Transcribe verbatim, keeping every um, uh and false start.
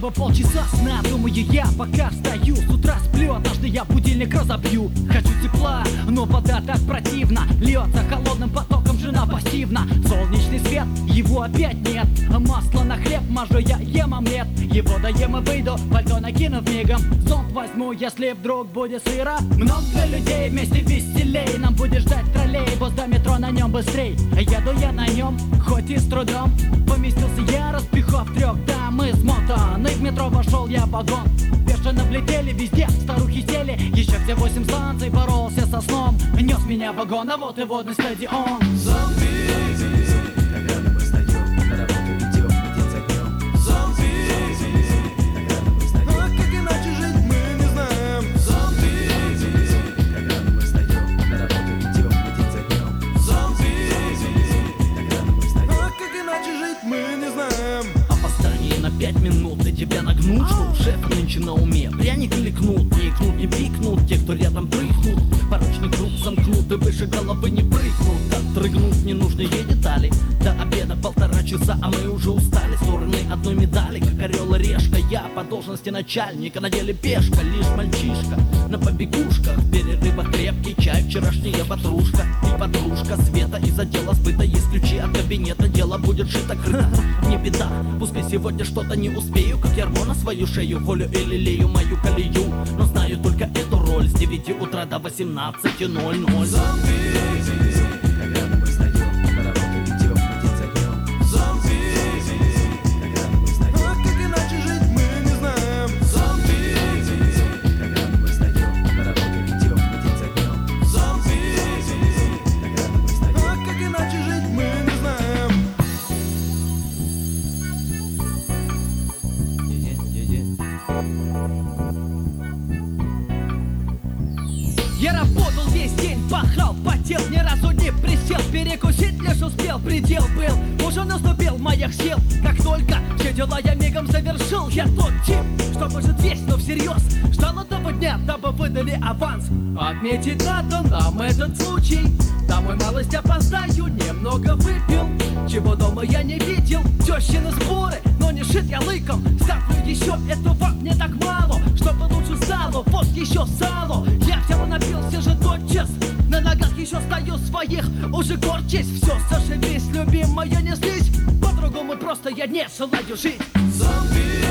бы полчаса сна, думаю я, пока встаю. С утра сплю, однажды я будильник разобью. Хочу тепла, но вода так противно. Льется холодным потоком, жена пассивна. Солнечный свет, его опять нет. Масло на хлеб мажу, я ем омлет. Его доем и выйду, пальто накинув мигом. Зонт возьму, если вдруг будет сыро. Много людей, вместе веселей. Нам будет ждать троллейбус, до метро на нем быстрей. Еду я на нем, хоть и с трудом. Поместился я, распихав трех дам из мотон. И в метро вошел я в вагон. Бешено влетели везде, старухи сели. Еще все восемь станций, боролся со сном. Нес меня в вагон, а вот и водный стадион. Пять минут и тебя нагнут, что у шефа нынче на уме. Пряник или кнут, не икнут, не пикнут. Те, кто рядом прыгнут, порочный круг замкнут и выше головы не прыгнут. Отрыгнут ненужные детали. До обеда полтора часа, а мы уже устали. Стороны одной медали, как орел и решка. Я по должности начальника, на деле пешка. Лишь мальчишка на побегушках. В перерывах крепкий чай, вчерашняя ватрушка. И подружка Света из отдела сбыта. Есть ключи от кабинета, дело будет шито-крыто. Не беда, пускай сегодня что-то не успею, как ярмо на свою шею. Волю или лею мою колею, но знаю только эту роль. С девяти утра до восемнадцати ноль ноль. Я работал весь день, пахал, потел, ни разу не присел. Перекусить лишь успел, предел был. Уже наступил моих сил. Как только все дела я мигом завершил. Я тот тип, что может весь, но всерьез. Ждал этого дня, дабы выдали аванс. Отметить надо нам этот случай. Домой малость опоздаю, немного выпил. Чего дома я не видел. Тещины сборы, но не шит я лыком. Ставлю еще этого мне так мало, чтобы лучше стало. Вот еще сало. Я всего напился же тотчас. На ногах еще стою своих, уже горчись. Все, зашибись, любимая, не слизь. По-другому просто я не желаю жить. Зомби.